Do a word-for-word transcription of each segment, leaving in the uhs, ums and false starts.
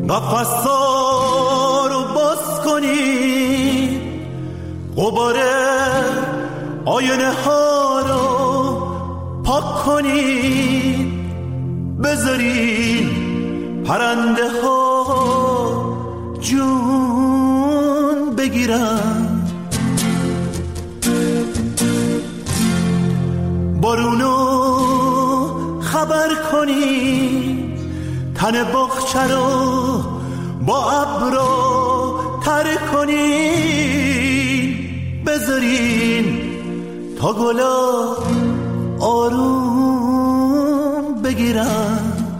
قفصا رو باز کنی، غبار آینه ها رو پاک کنی، بذارین پرنده ها جون بگیرن، بارونو خبر کنی، تن باغچه رو با ابرو تر کنی، بذارین تا گلا آروم بگیرن.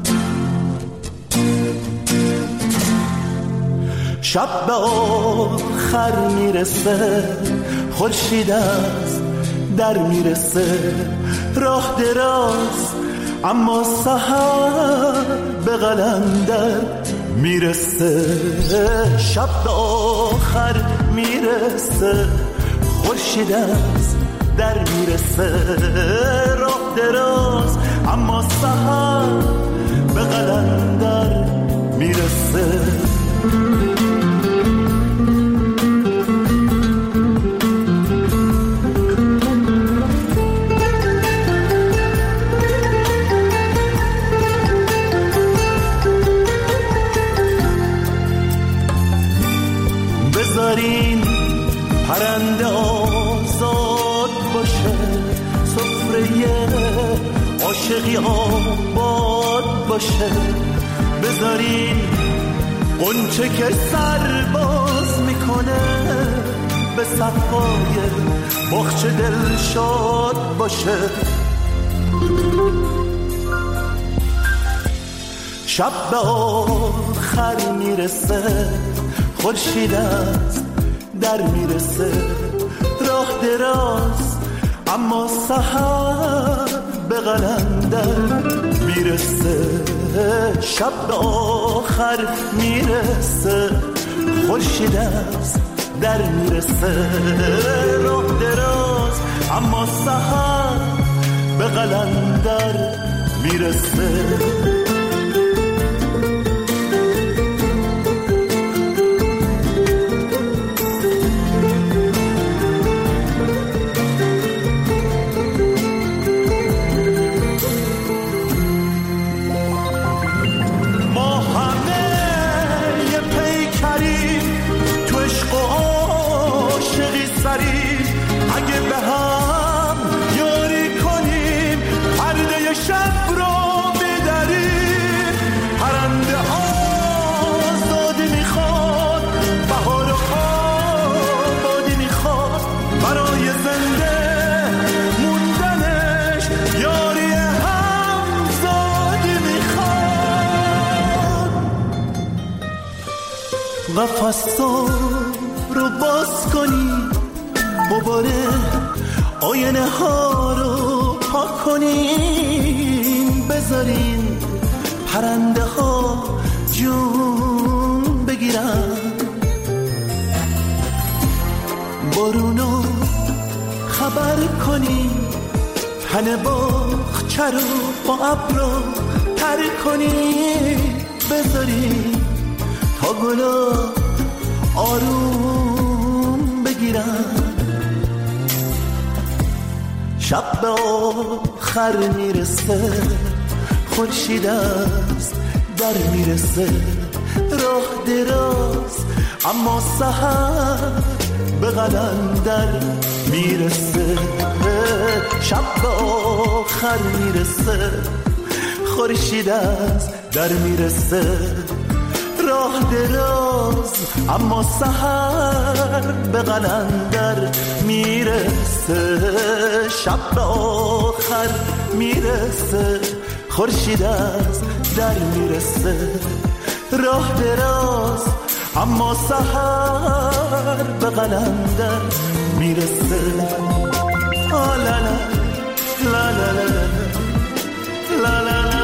شب به آخر میرسه، خورشید از در میرسه، راه دراز اما سحر به قلندر میرسه. شب به آخر میرسه، خورشید از در میرسه، راه دراز اما سحر به قلندر میرسه. بذارین پرنده آزاد باشه، سفره عاشقی آباد باشه، بذارین قنچه که سر باز میکنه به صفای باغچه دلشاد باشه. شب به آخر میرسه، خورشید از در میرسه، راه دراز اما سحر به قلندر میرسه. شب به آخر میرسه، خورشید از در میرسه، راه دراز اما سحر به قلندر میرسه. اگه به هم یاری کنیم، پرده شب رو بدریم، پرنده آزادی میخواد، بهار و آبادی میخواد، برای زنده موندنش یاری همزادی میخواد. قفصا رو باز کنی، غبار آینه ها رو پاک کنین، بذارین پرنده ها جون بگیرن، بارونو خبر کنین، تن باغچه رو با ابرو تر کنین، بذارین تا گلا آروم بگیرن. شب به آخر میرسه، خورشید از در میرسه، راه دراز اما سحر به قلندر میرسه. شب به آخر میرسه، خورشید از در میرسه، راه دراز اما سحر به قلندر میرسه. شب به آخر میرسه، خورشید از در میرسه، راه دراز اما سحر به قلندر میرسه. آه لا لا لا لا لا لا لا لا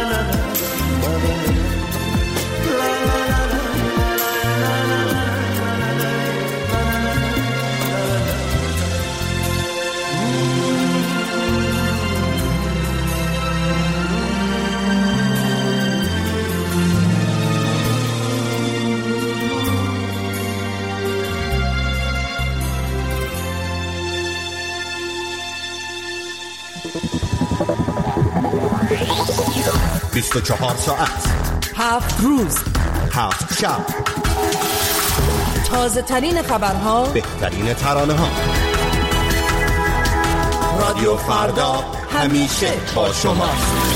بیست و چهار ساعت، هفت روز، هفت شب، تازه ترین خبرها، بهترین ترانه ها. رادیو فردا همیشه با شماست.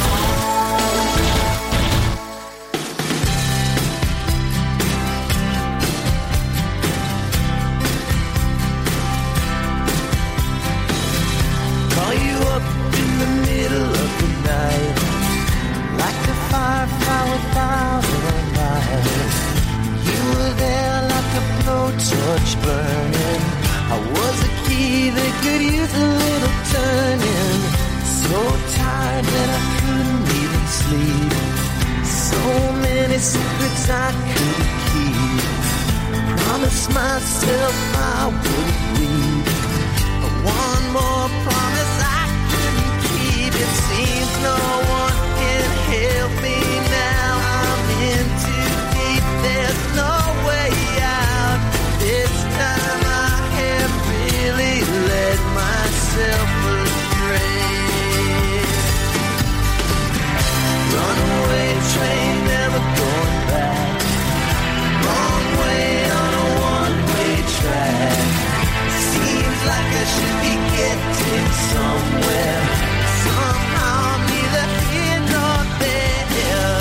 Torch burning, I was a key that could use a little turning. So tired that I couldn't even sleep. So many secrets I couldn't keep. Promised myself I wouldn't leave. But one more promise I couldn't keep. It seems no one can help me now. I'm in too deep. There's no way out. This time I have really let myself astray. Runaway train, never going back. Wrong way on a one-way track. Seems like I should be getting somewhere. Somehow I'm neither here nor there.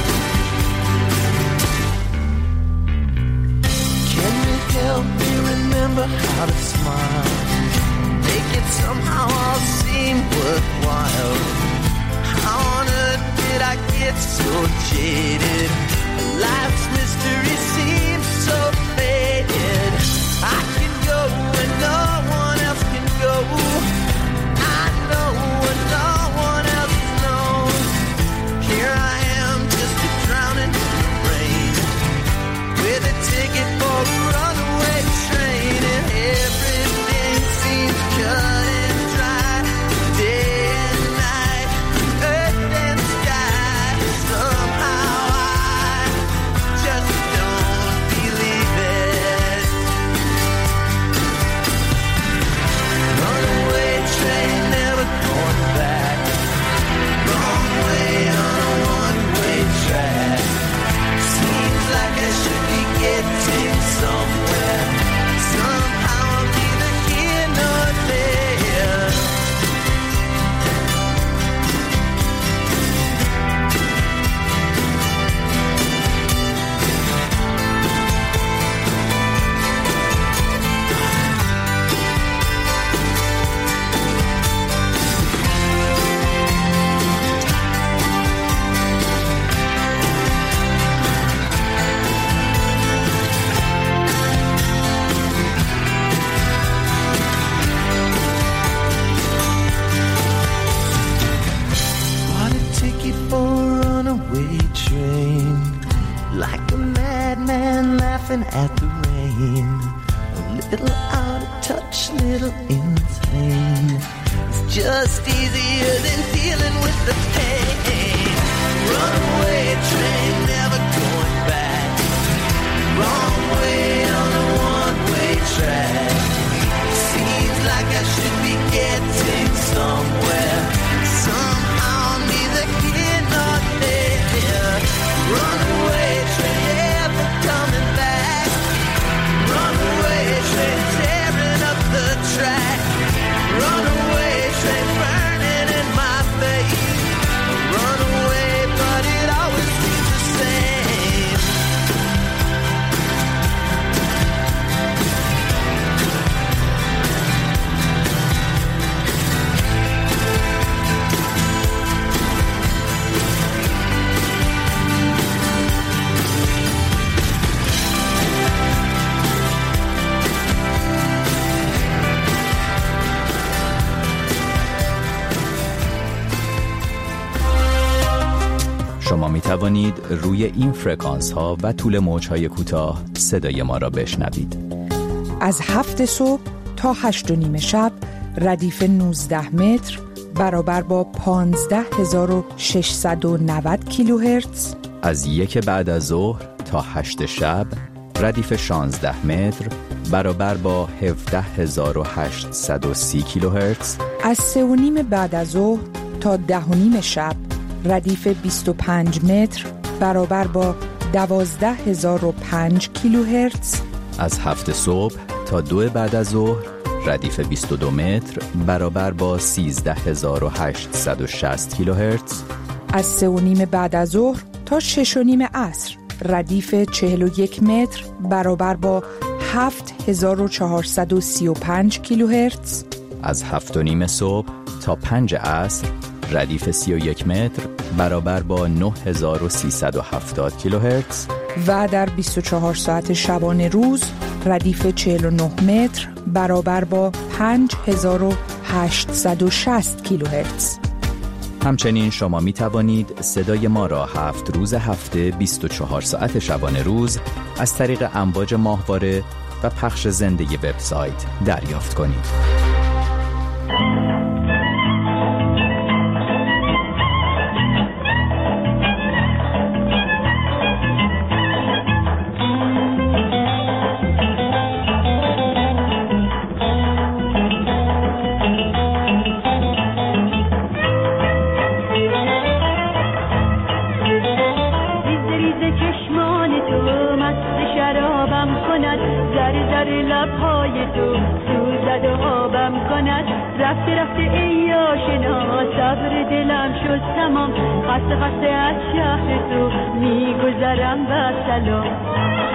Can you help me remember how to smile? Make it somehow all seem worthwhile. How on earth did I get so jaded? Life's mystery seems so faded. I can go when no one else can go. I know when no one else knows. Here I am, just a drowning in the rain, with a ticket for a runaway train, and everything seems cut and dry. Day and night, earth and sky. Somehow I just don't believe it. Runaway train, never going back. Wrong way on a one-way track. Seems like I should be getting somewhere. Somehow I'm neither here nor there. Bought a ticket for a runaway train, like a madman laughing at the rain. A little out of touch, little insane. It's just easier than dealing with the pain. Runaway train, never going back. Wrong way on a one-way track. Seems like I should be getting somewhere. Somehow I'm neither here nor there. Runaway train, never coming back. Runaway train, tearing up the track. Runaway train, burning in my face. Runaway, but it always seems the same. شما می توانید روی این فرکانس ها و طول موج های کوتاه صدای ما را بشنوید. از هفت صبح تا هشت و نیم شب ردیف نوزده متر برابر با پانزده هزار و ششصد و نود کیلوهرتز. از یک بعد از ظهر تا هشت شب ردیف شانزده متر برابر با هفده هزار و هشتصد و سی کیلوهرتز. از سه و نیم بعد از ظهر تا ده و نیم شب ردیف بیست و پنج متر برابر با دوازده هزار و پنج کیلوهرتز. از هفت صبح تا دو بعد از ظهر ردیف بیست و دو متر برابر با سیزده هزار و هشتصد و شصت کیلوهرتز. از سه و نیم بعد از ظهر تا شش و نیم عصر ردیف چهل و یک متر برابر با هفت هزار و چهارصد و سی و پنج کیلوهرتز. از هفت و نیم صبح تا پنج عصر ردیف سی و یک متر برابر با نه هزار و سیصد و هفتاد کیلوهرتز. و در بیست و چهار ساعت شبانه روز ردیف چهل و نه متر برابر با پنج هزار و هشتصد و شصت کیلوهرتز. همچنین شما می توانید صدای ما را هفت روز هفته بیست و چهار ساعت شبانه روز از طریق امواج ماهواره و پخش زنده وبسایت دریافت کنید. رفته رفته ای آشنا صبر دلم شد تمام، خسته خسته از شهر تو میگذرم و سلام.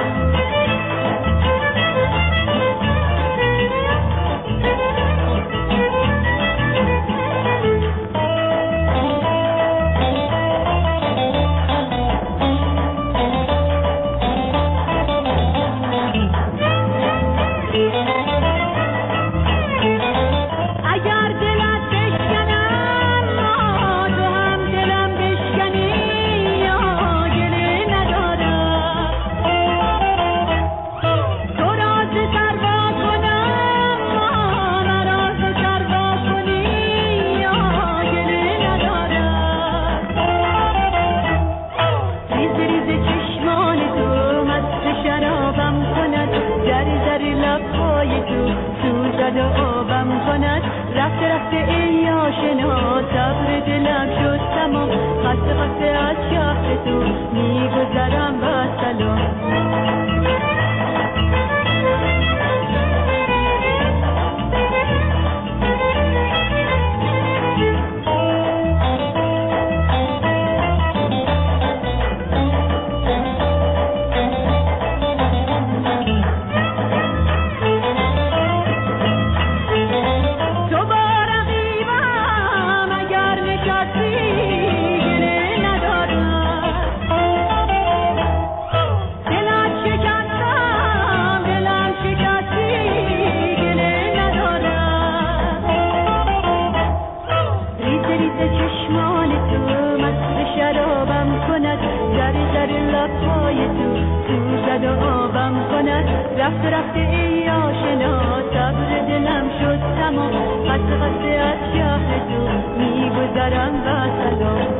رفته رفته ای آشنا صبر دلم شد تمام، خسته خسته از شهر تو میگذرم و سلام. رفته رفته ای آشنا صبر دلم شد تمام، خسته خسته از شهر تو میگذرم و سلام.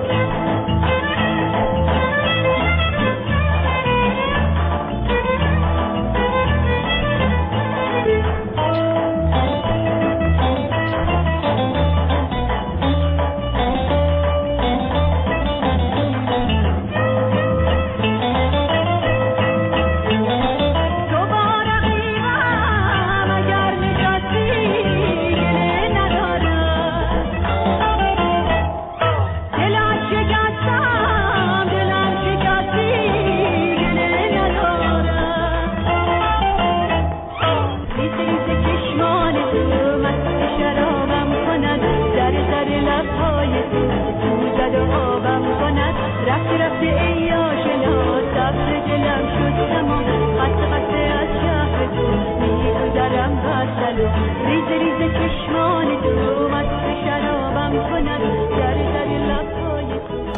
رفته رفته ای آشنا صبر دلم شد تمام، خسته خسته از شهر تو میگذرم و سلام. ریز ریز چشمان تو مست شرابم کند در در لبهای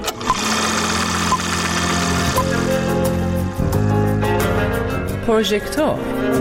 تو. پروژکتور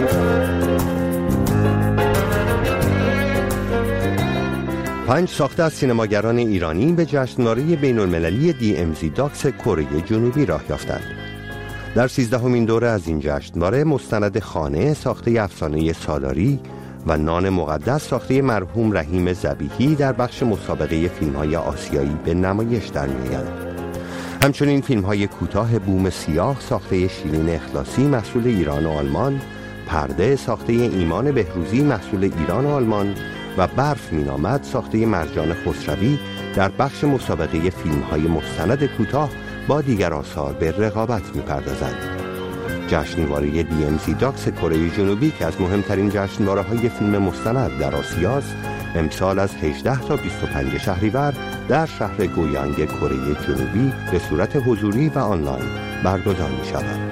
پنج ساخته از سینماگران ایرانی به جشنواره بین‌المللی دی ام زی داکس کره جنوبی راه یافتند. در سیزدهمین دوره از این جشنواره مستند خانه ساخته افسانه سالاری و نان مقدس ساخته مرحوم رحیم ذبیحی در بخش مسابقه فیلم‌های آسیایی به نمایش در می‌آیند. همچنین فیلم‌های کوتاه بوم سیاه ساخته شیرین اخلاصی محصول ایران و آلمان، پرده ساخته ایمان بهروزی محصول ایران و آلمان و برف مینامد ساخته مرجان خسروی در بخش مسابقه فیلم‌های مستند کوتاه با دیگر آثار به رقابت می‌پردازند. جشنواره دی ام زی داکس کره جنوبی که از مهمترین جشنواره‌های فیلم مستند در آسیاست، امسال از هجده تا بیست و پنج شهریور در شهر گویانگ کره جنوبی به صورت حضوری و آنلاین برگزار می‌شود.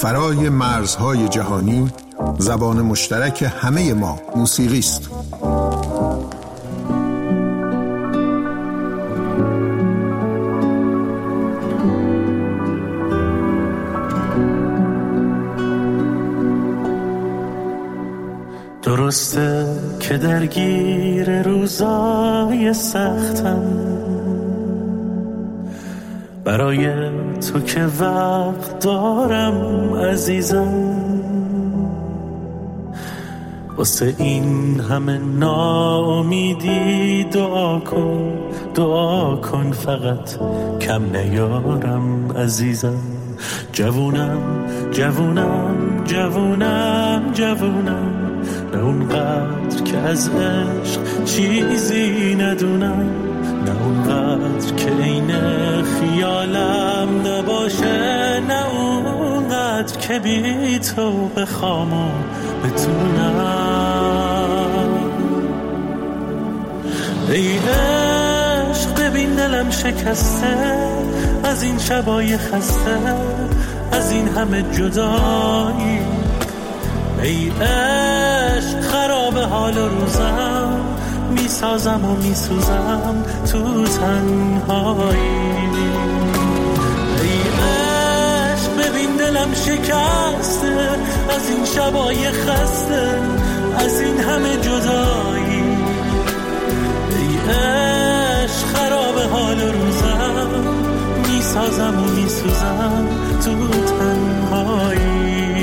فرای مرزهای جهانی زبان مشترک همه ما موسیقی است. درسته که درگیر روزای سختم، برای تو که وقت دارم عزیزم، واسه این همه ناامیدی دعا کن، دعا کن فقط کم نیارم عزیزم. جوونم جوونم جوونم جوونم، نه اونقدر که از عشق چیزی ندونم، نه اونقدر که این خیالم نباشه، نه اونقدر که بی تو بخوام و بتونم. ای عشق ببین دلم شکسته از این شبای خسته، از این همه جدایی. ای عشق خراب حال و روزم، میسازم و میسوزم تو تنهایی. ای عشق ببین دلم شکسته از این شبای خسته، از این همه جدایی. ای عشق خراب حال و روزم، میسازم و میسوزم تو تنهایی.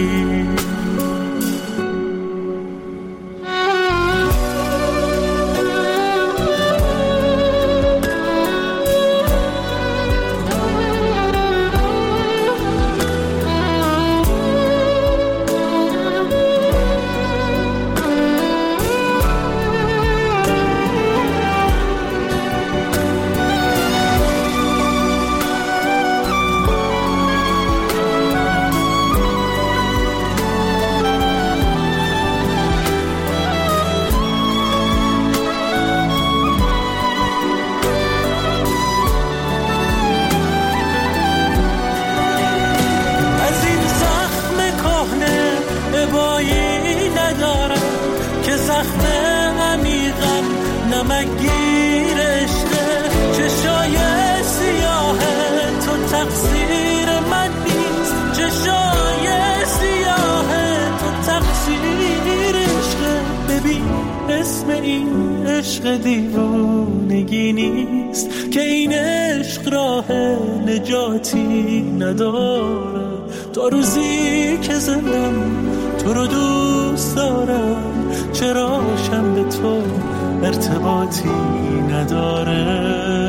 اسم این عشق دیوانگی نیست که این عشق راه نجاتی نداره. تا روزی که زندم تو رو دوست دارم، چرا شم به تو ارتباطی نداره.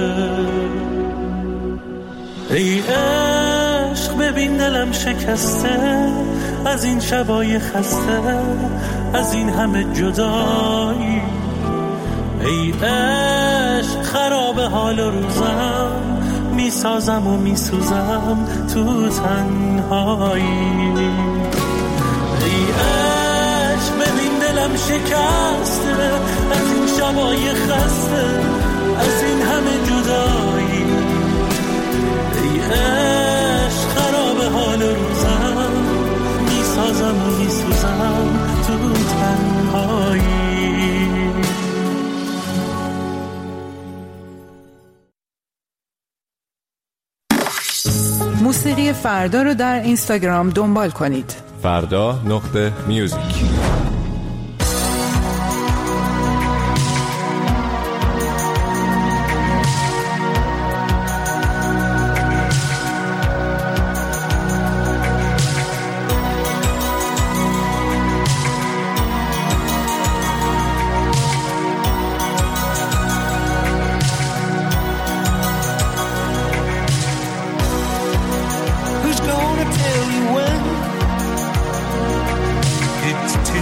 ای عشق ببین دلم شکسته از این شبای خسته، از این همه جدایی. ای عشق خراب حال و روزم، میسازم و میسوزم تو تنهایی. ای عشق ببین دلم شکسته از این شبای خسته، از این همه جدایی. ای عشق خراب حال و روزم، میسازم و میسوزم تو تنهایی. موسیقی فردا رو در اینستاگرام دنبال کنید. فردا نقطه میوزیک. It's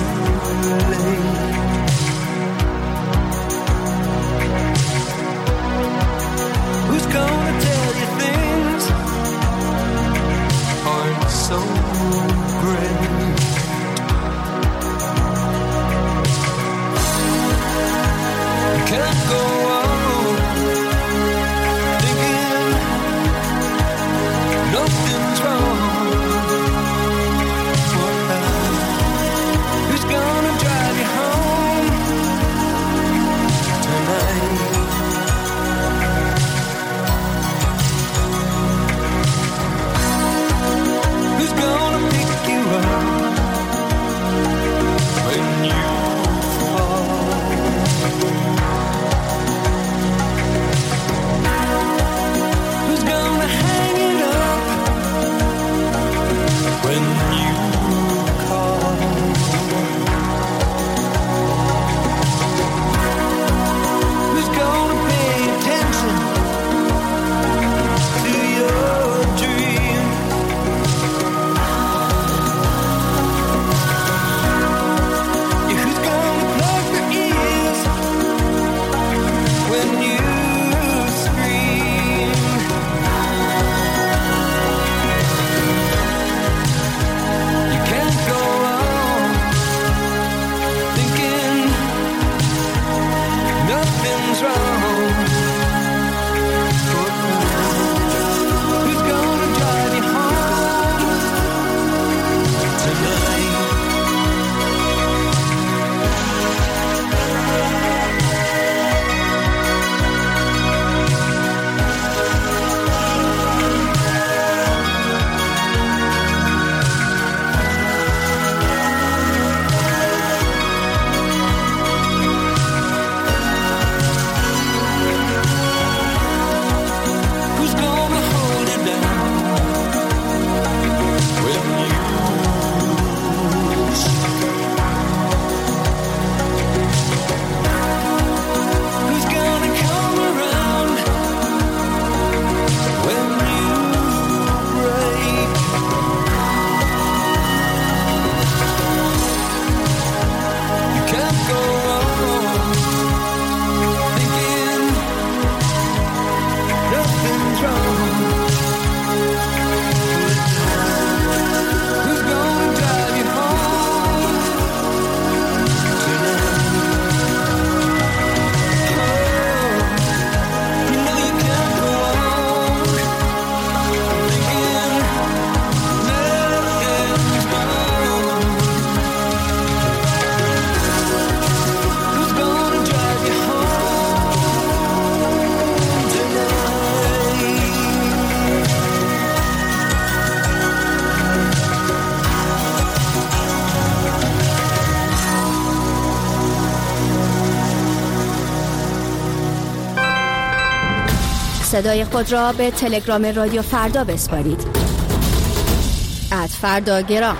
صدای خود را به تلگرام رادیو فردا بسپارید. ات فردا گرام.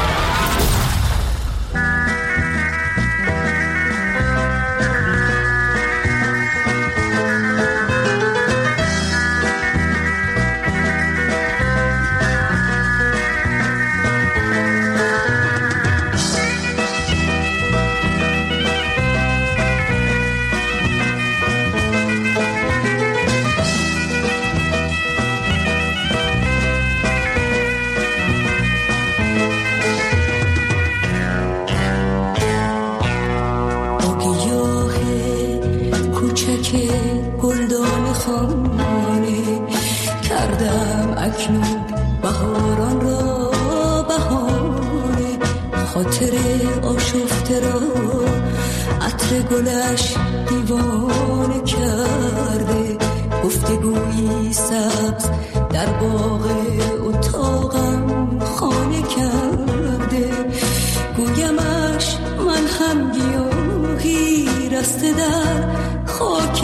گلدان خانه کردم اکنون بهاران را بهانه، خاطر آشفته را عطر گلش دیوانه کرده، گفتگویی سبز در باغ اتاقم خانه کرده، گویمش من هم گیاهی رسته در خاک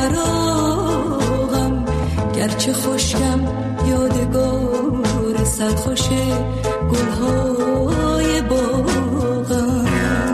فراغم، گرچه خشکم یادگار سرخوش گلهای باغم.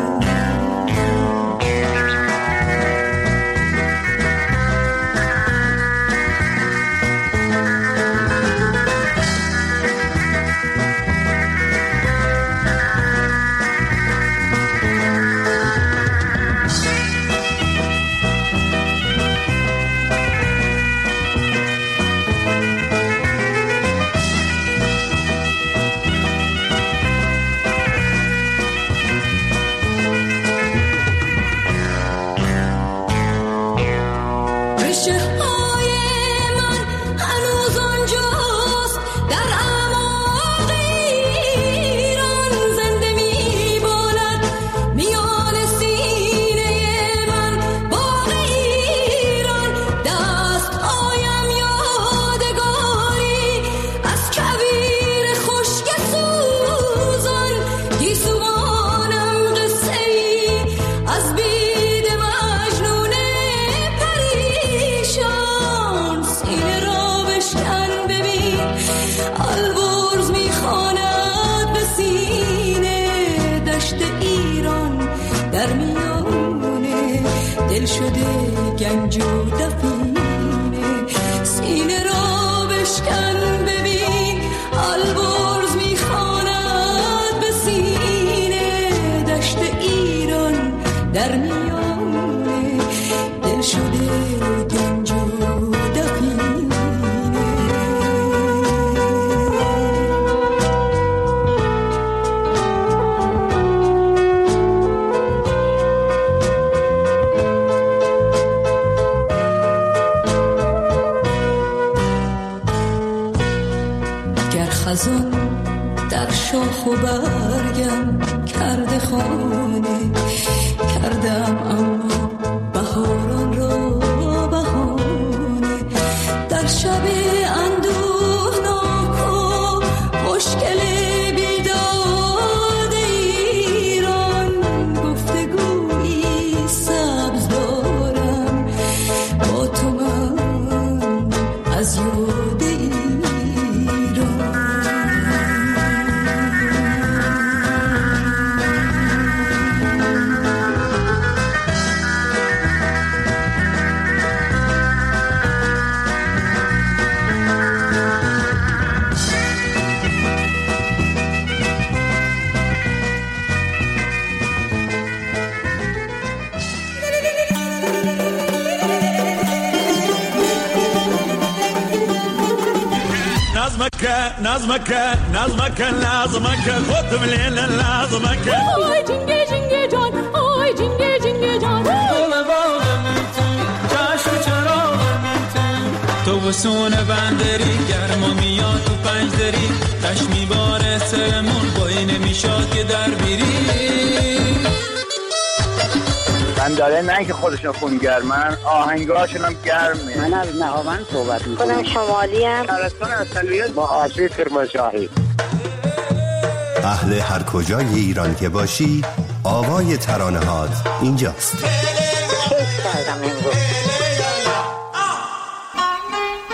دل شده گنج و دفینه، سینه را بشکن ببین البرز میخواند به سینه، دشت ایران در میانه دل شده گنج و دفینه. خزان در شاخ و برگم کرده خانه، کردم اما بهاران را بهانه، در شب اندوهناک و مشکل بیداد ایران، گفتگویی سبز دارم با تو من از یاد نظمك نظمك نظمك خد من الليل نظمك آی جنگه جنگه جان آی جنگه جنگه جان گل باغم تو چشم چراغم تو تو بسون بندری گرما میاد تو پنج دری تش میباره سرمون بایی نمیشاد که در بیری بنداره نه که خودشون خونگرمن آهنگاشون هم گرمه. من از نهاوند صحبت میکنم. خودم شمالی هم شهرستان اصلیت با آسیب کرمانشاهی. اهل هر کجای ایران که باشی آوای ترانه هات اینجاست. کیف کردم امروز.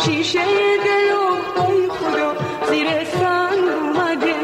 شیشه دلم ای خدا زیر سنگ اومده.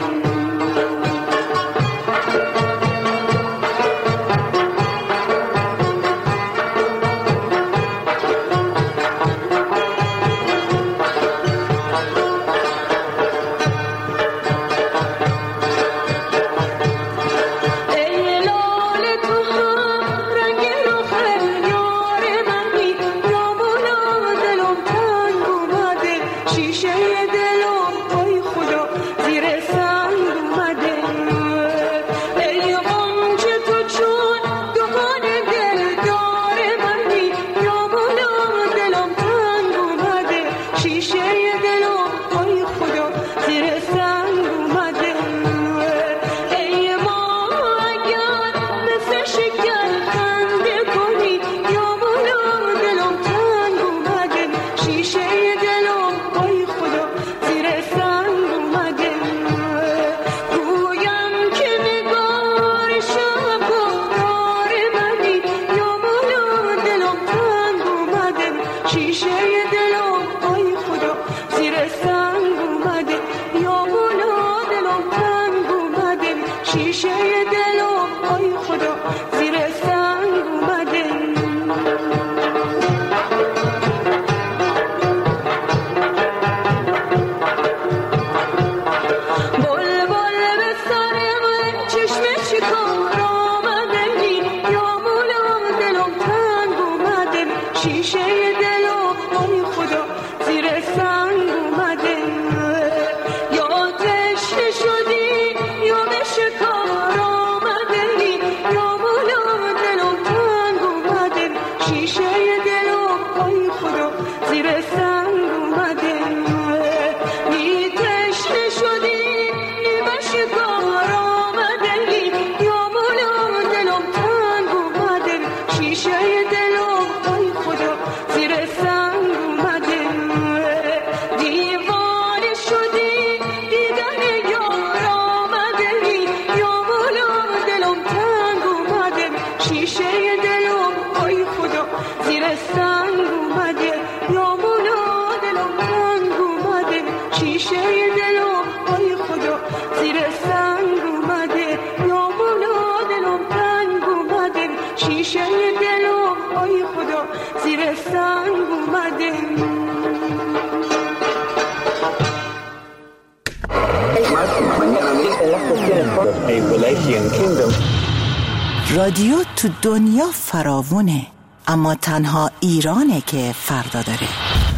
رادیو تو دنیا فراوونه، اما تنها ایرانه که فردا داره.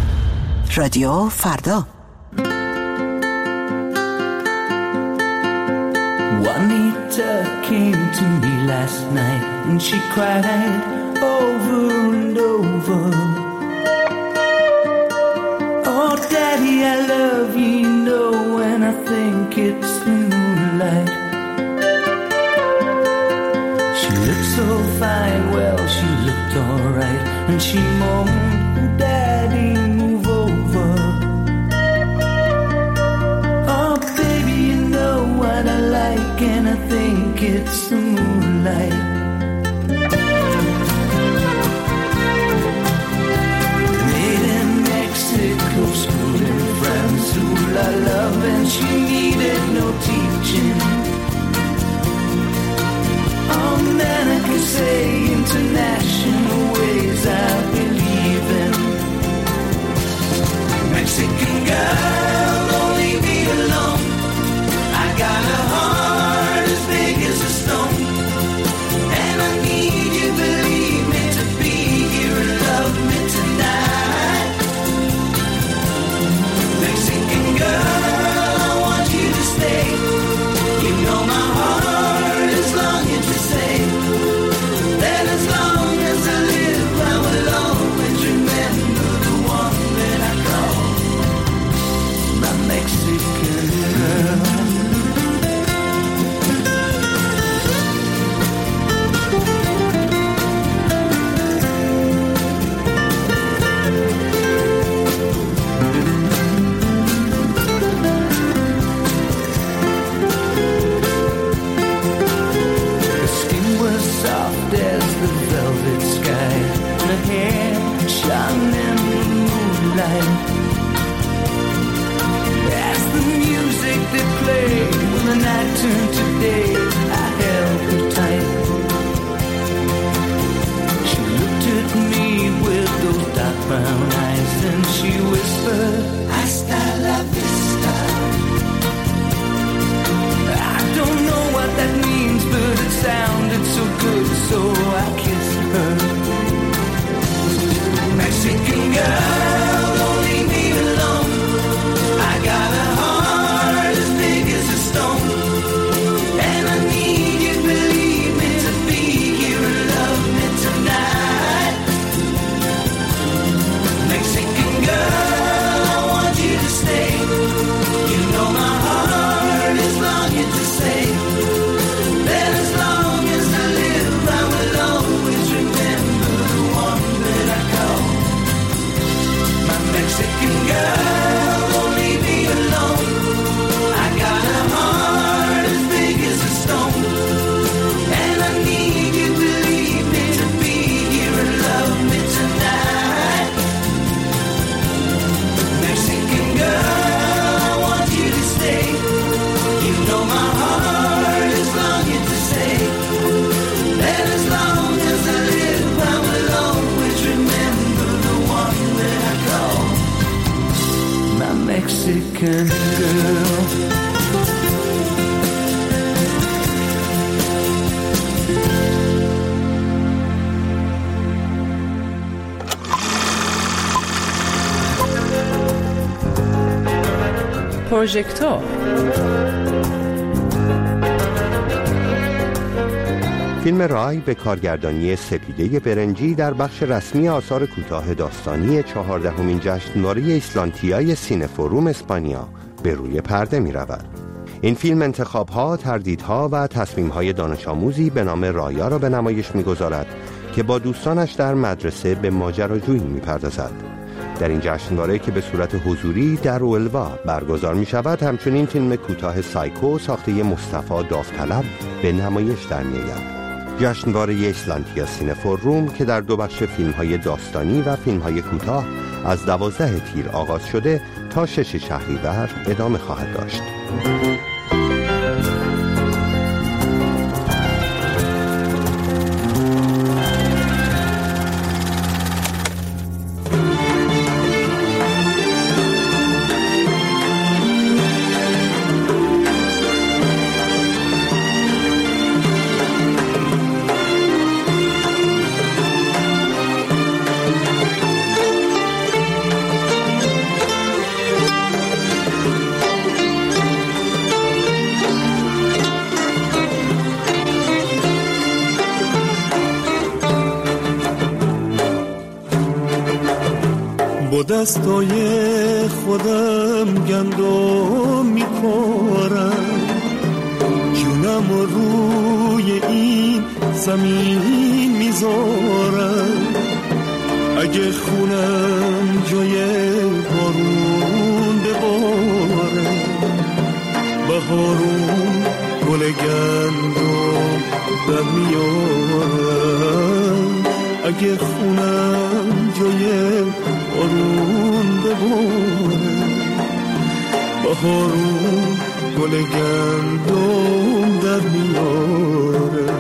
رادیو فردا. Juanita came to me last night and she cried over and over. Oh daddy, I love you, you know, and I think it's the moonlight. She looked so fine, well, she looked alright, and she moaned, daddy, move over. Oh baby, you know what I like, and I think it's the moonlight. Made in Mexico, schooling friends who I love, and she needed no teaching. Oh man, I can say international ways I believe in. Mexican girl, don't leave me alone. I got a heart as big as a stone, and I need you, believe me, to be here and love me tonight. Mexican girl, I want you to stay. You know my heart is longing to say that as long as I live, I will always remember the one that I call my Mexican girl. Shone in the moonlight. That's the music that played when the night turned to day. I held her tight. She looked at me with those dark brown eyes and she whispered, "Hasta la vista." I don't know what that means, but it sounded so good, so I kissed her. Mexican girl, don't leave me alone. I got a heart as big as a stone, and I need you, believe me, to be here and love me tonight. Mexican girl, I want you to stay. You know my heart is longing to say that as long as I live, I will always remember the one that I call my Mexican girl. Don't leave me alone. I got a heart as big as a stone, and I need you, believe me, to be here and love me tonight. Mexican girl, I want you to stay. You know my heart is longing to say that as long as I live, I will always remember the one that I call my Mexican girl. پروژکتور. فیلم رای به کارگردانی سپیده برنجی در بخش رسمی آثار کوتاه داستانی چهاردهمین جشنواره ایسلانتیای سینفوروم اسپانیا به روی پرده می رود. این فیلم انتخاب‌ها، تردیدها و تصمیم‌های دانش آموزی به نام رایا را به نمایش می‌گذارد که با دوستانش در مدرسه به ماجراجویی می‌پردازد. در این جشنواره که به صورت حضوری در اولوا برگزار می شود، همچنین فیلم کوتاه سایکو ساخته مصطفی داوطلب به نمایش در می آید. جشنواره ایسلانتیا سینفوروم که در دو بخش فیلم‌های داستانی و فیلم‌های کوتاه از دوازده تیر آغاز شده تا شش شهریور ادامه خواهد داشت. با دستای خودم گندم میکارم، جونم روی این زمین میذارم. اگه خونم جای بارون بباره، بهارون گل گندم در میارم. اگه خونم جای بارون بباره، بهارون گل گندم در میاره.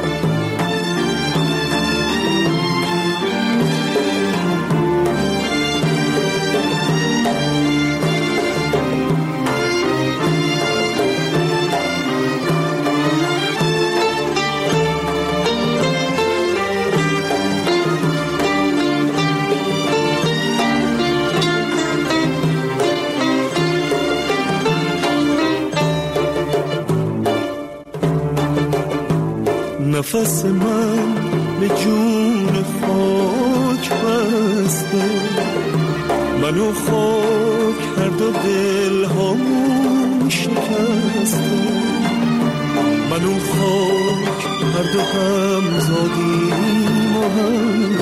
نفس من به جون خاک بسته، منو خاک هر دو دل هامون شکسته. منو خاک هر دو هم زادیم و هم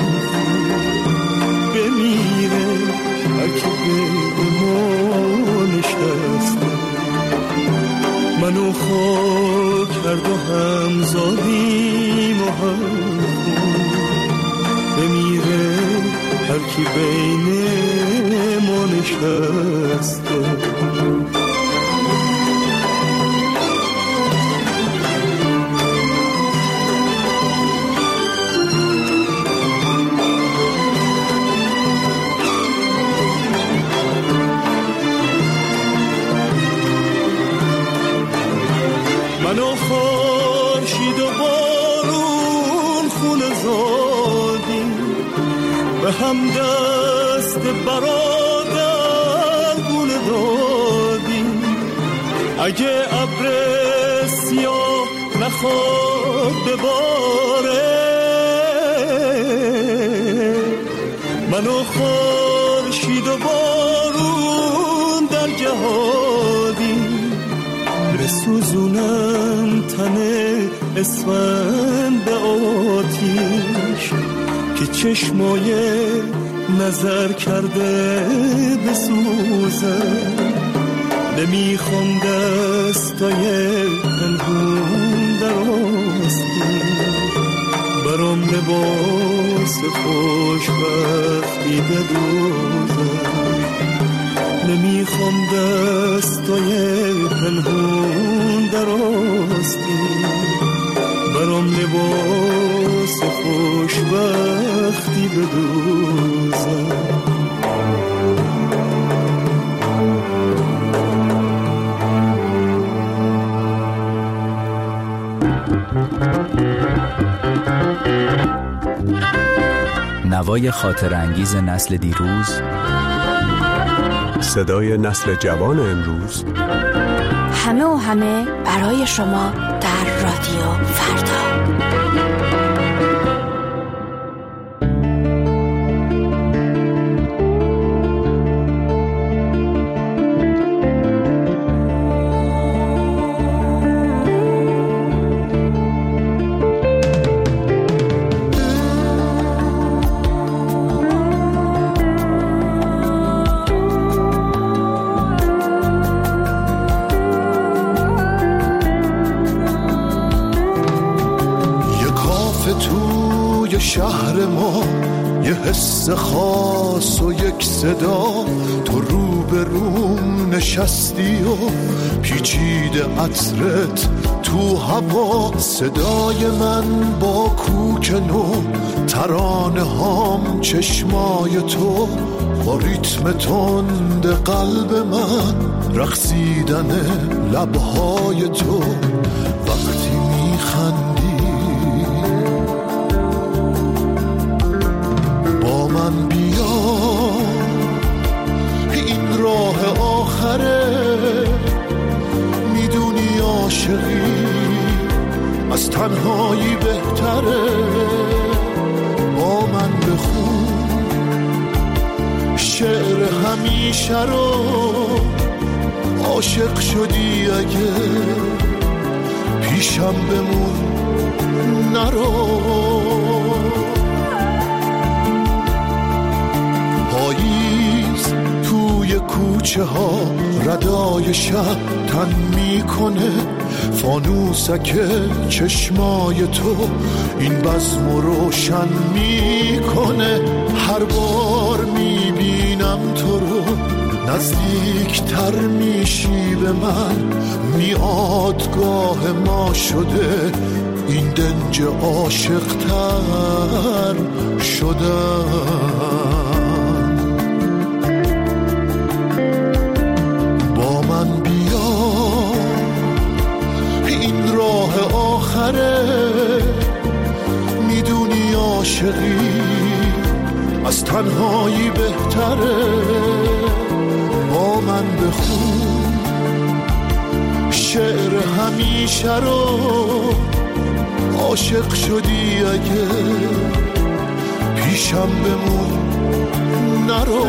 بمیره هرکی به ما نشسته. منو خاک هر دو هم زادیم و هم بمیره هر کی بین ما نشسته. منو خورشید و بارون خونه زادیم، به هم دست برادر گونه دادیم. اگه ابر سیاه نخواد بباره، منو خورشید و بارون در جهادیم. بسوزونم تنه اسفند به آتیش که چشمای نظر کرده بسوزه. نمیخوام دستای پنهون در آستین، برام لباس خوشبختی بدوزه. نمیخوام دستای پنهون در آستین، برام لباس خوشبختی بدوزه. نوای خاطر انگیز نسل دیروز، صدای نسل جوان امروز، همه و همه برای شما در رادیو فردا. شهر ما یه حس خاص و یک صدا، تو رو به روم نشستی و پیچیده عطرت تو هوا. صدای من با کوک نو، ترانه هام چشمای تو، با ریتم تند قلب من رقصیدن لبهای تو. وقتی میخندی من بیا، این راه آخره، میدونی عاشقی از تنهایی بهتره. با من بخون شعر همیشه رو، عاشق شدی اگه پیشم بمون نرو. پاییز توی کوچه ها ردای شب تن میکنه، فانوسک چشمای تو این بزم رو روشن میکنه. هر بار میبینم تو رو نزدیکتر میشی به من، میادگاه ما شده این دنج عاشق‌تر شدم. با من بیا، این راه آخره، میدونی عاشقی از تنهایی بهتره. با من بخون شعر همیشه رو، عاشق شدی اگه پیشم بمون نرو.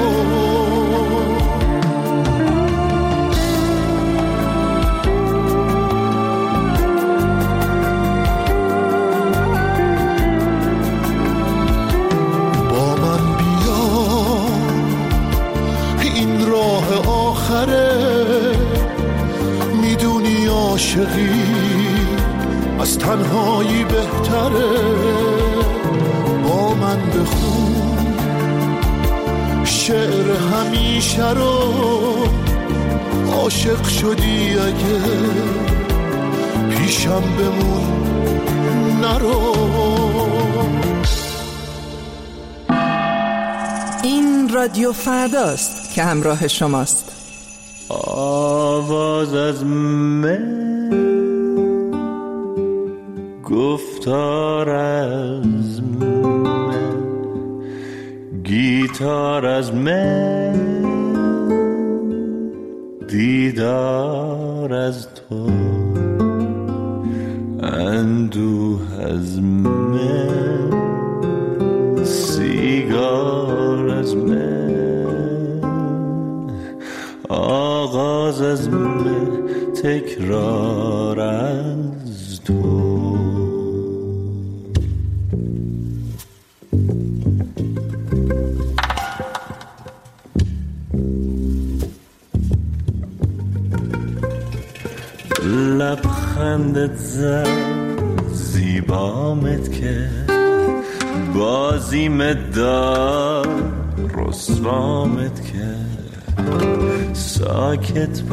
با من بیا، این راه آخره، میدونی عاشقی از تنهایی بهتره. با من بخون شعر همیشه رو عاشق شدی اگه پیشم بمون نرو. این رادیو فرداست که همراه شماست. آواز از من، گفتار از من، گیتار از من، دیدار از تو، اندوه از من، سیگار از من، آغاز از من، تکرار از تو. لبخندت زد زیبامت که بازیمت داد رسوامت که ساکت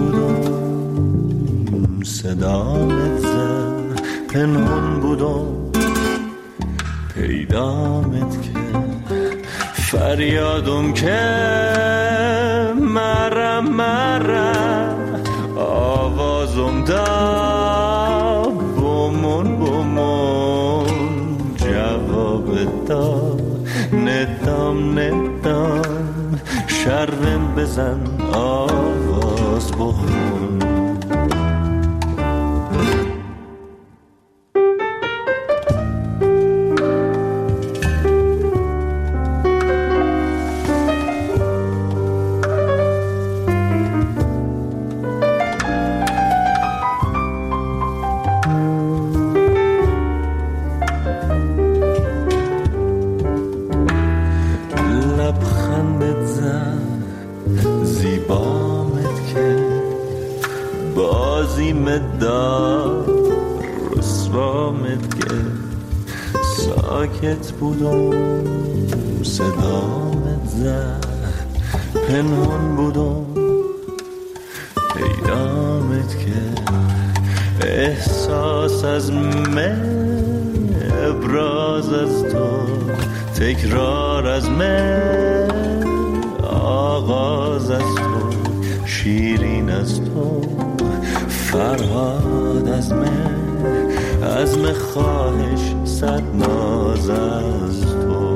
بودم صدامت زد پنهون بودم پیدامت که فریادم که مرم مرم آوازم دا بومون بومون جواب دا ندام ندام شرم بزن آواز بخون. ساکت بودم صدامت زد پنهون بودم پیدامت که احساس از من ابراز از تو تکرار از من آغاز از تو شیرین از تو فرهاد از من عزم خواهش صد ناز از تو.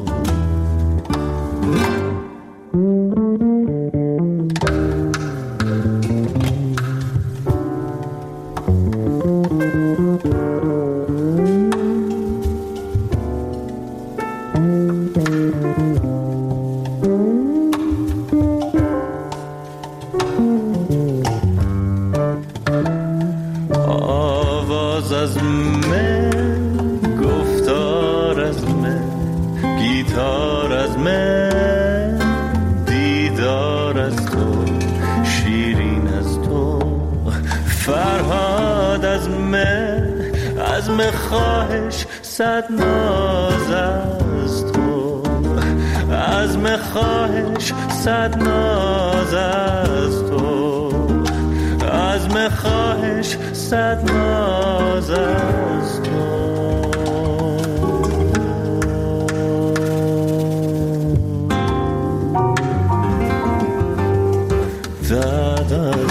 آواز از من، گفتار از من، گیتار از من، دیدار از تو، شیرین از تو، فرهاد از من، عزم خواهش صد ناز از تو، عزم خواهش صد ناز از تو، عزم خواهش صد ناز از تو. دا دا